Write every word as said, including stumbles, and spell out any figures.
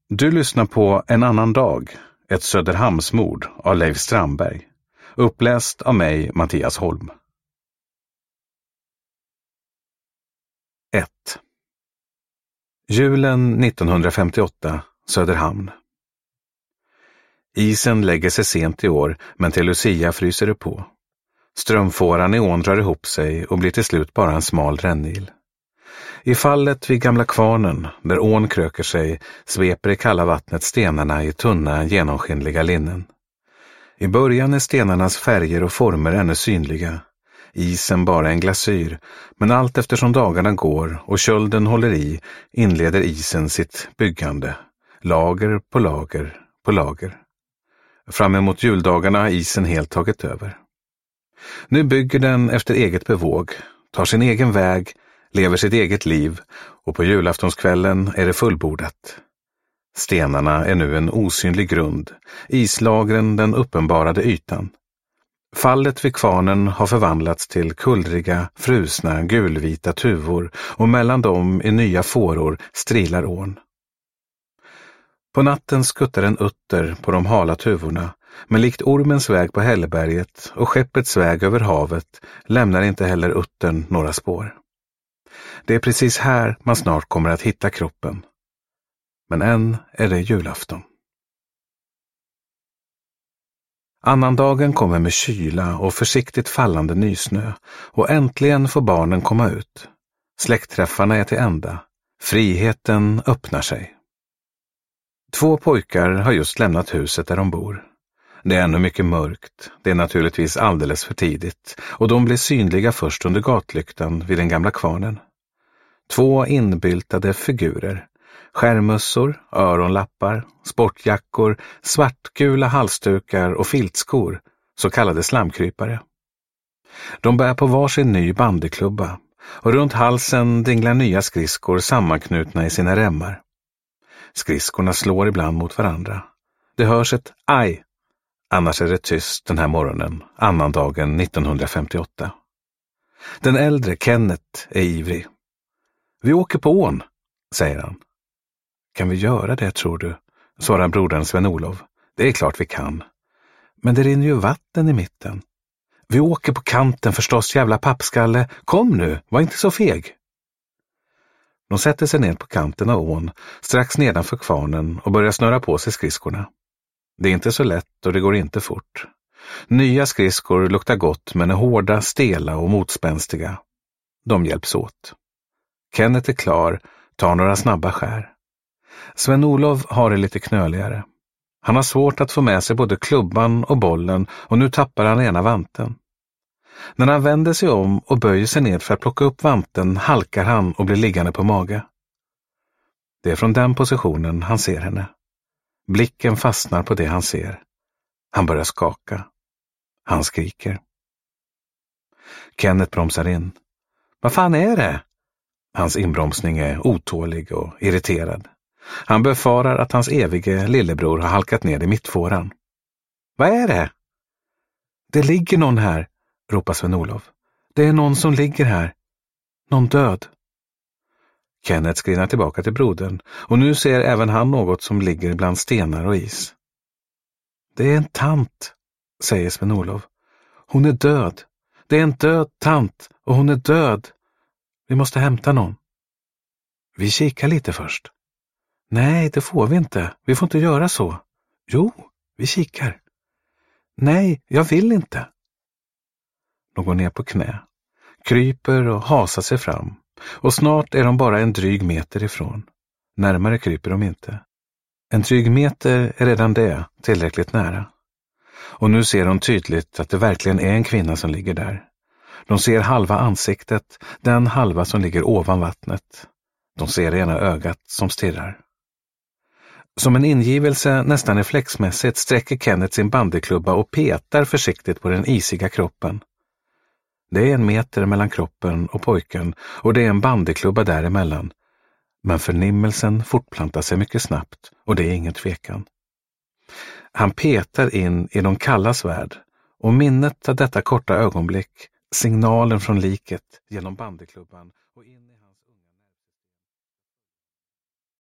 Du lyssnar på En annan dag, ett Söderhamnsmord av Leif Strandberg. Uppläst av mig, Mattias Holm. ett. Julen nittonhundrafemtioåtta, Söderhamn. Isen lägger sig sent i år, men till Lucia fryser det på. Strömfåran i ån drar ihop sig och blir till slut bara en smal rännil. I fallet vid Gamla Kvarnen, där ån kröker sig, sveper det kalla vattnet stenarna i tunna, genomskinliga linnen. I början är stenarnas färger och former ännu synliga. Isen bara en glasyr, men allt eftersom dagarna går och kölden håller i inleder isen sitt byggande. Lager på lager på lager. Fram emot juldagarna har isen helt tagit över. Nu bygger den efter eget bevåg, tar sin egen väg, lever sitt eget liv och på julaftonskvällen är det fullbordat. Stenarna är nu en osynlig grund, islagren den uppenbarade ytan. Fallet vid kvarnen har förvandlats till kullriga, frusna, gulvita tuvor och mellan dem i nya fåror strilar ån. På natten skuttar en utter på de hala tuvorna, men likt ormens väg på Hälleberget och skeppets väg över havet lämnar inte heller uttern några spår. Det är precis här man snart kommer att hitta kroppen. Men än är det julafton. Annandagen kommer med kyla och försiktigt fallande nysnö och äntligen får barnen komma ut. Släktträffarna är till ända. Friheten öppnar sig. Två pojkar har just lämnat huset där de bor. Det är ännu mycket mörkt, det är naturligtvis alldeles för tidigt och de blir synliga först under gatlyktan vid den Gamla Kvarnen. Två inbyltade figurer, skärmössor, öronlappar, sportjackor, svartgula halsdukar och filtskor, så kallade slamkrypare. De bär på varsin ny bandyklubba och runt halsen dinglar nya skridskor sammanknutna i sina remmar. Skridskorna slår ibland mot varandra. Det hörs ett aj. Annars är det tyst den här morgonen, annandagen nittonhundrafemtioåtta. Den äldre Kenneth är ivrig. Vi åker på ån, säger han. Kan vi göra det, tror du? Svarar brodern Sven-Olof. Det är klart vi kan. Men det rinner ju vatten i mitten. Vi åker på kanten förstås, jävla pappskalle. Kom nu, var inte så feg. De sätter sig ner på kanten av ån, strax nedanför kvarnen och börjar snöra på sig skridskorna. Det är inte så lätt och det går inte fort. Nya skridskor luktar gott men är hårda, stela och motspänstiga. De hjälps åt. Kenneth är klar, tar några snabba skär. Sven-Olof har det lite knöligare. Han har svårt att få med sig både klubban och bollen och nu tappar han ena vanten. När han vänder sig om och böjer sig ned för att plocka upp vanten halkar han och blir liggande på mage. Det är från den positionen han ser henne. Blicken fastnar på det han ser. Han börjar skaka. Han skriker. Kenneth bromsar in. Vad fan är det? Hans inbromsning är otålig och irriterad. Han befarar att hans evige lillebror har halkat ner i mittfåran. Vad är det? Det ligger någon här, ropar Sven-Olof. Det är någon som ligger här. Någon död. Kenneth skrinar tillbaka till brodern och nu ser även han något som ligger bland stenar och is. Det är en tant, säger Sven-Olof. Hon är död. Det är en död tant och hon är död. Vi måste hämta någon. Vi kikar lite först. Nej, det får vi inte. Vi får inte göra så. Jo, vi kikar. Nej, jag vill inte. De går ner på knä, kryper och hasar sig fram. Och snart är de bara en dryg meter ifrån. Närmare kryper de inte. En dryg meter är redan det, tillräckligt nära. Och nu ser de tydligt att det verkligen är en kvinna som ligger där. De ser halva ansiktet, den halva som ligger ovan vattnet. De ser ena ögat som stirrar. Som en ingivelse nästan reflexmässigt sträcker Kenneth sin bandyklubba och petar försiktigt på den isiga kroppen. Det är en meter mellan kroppen och pojken och det är en bandyklubba däremellan. Men förnimmelsen fortplantar sig mycket snabbt och det är ingen tvekan. Han petar in i de kallas värld och minnet av detta korta ögonblick, signalen från liket genom bandyklubban och in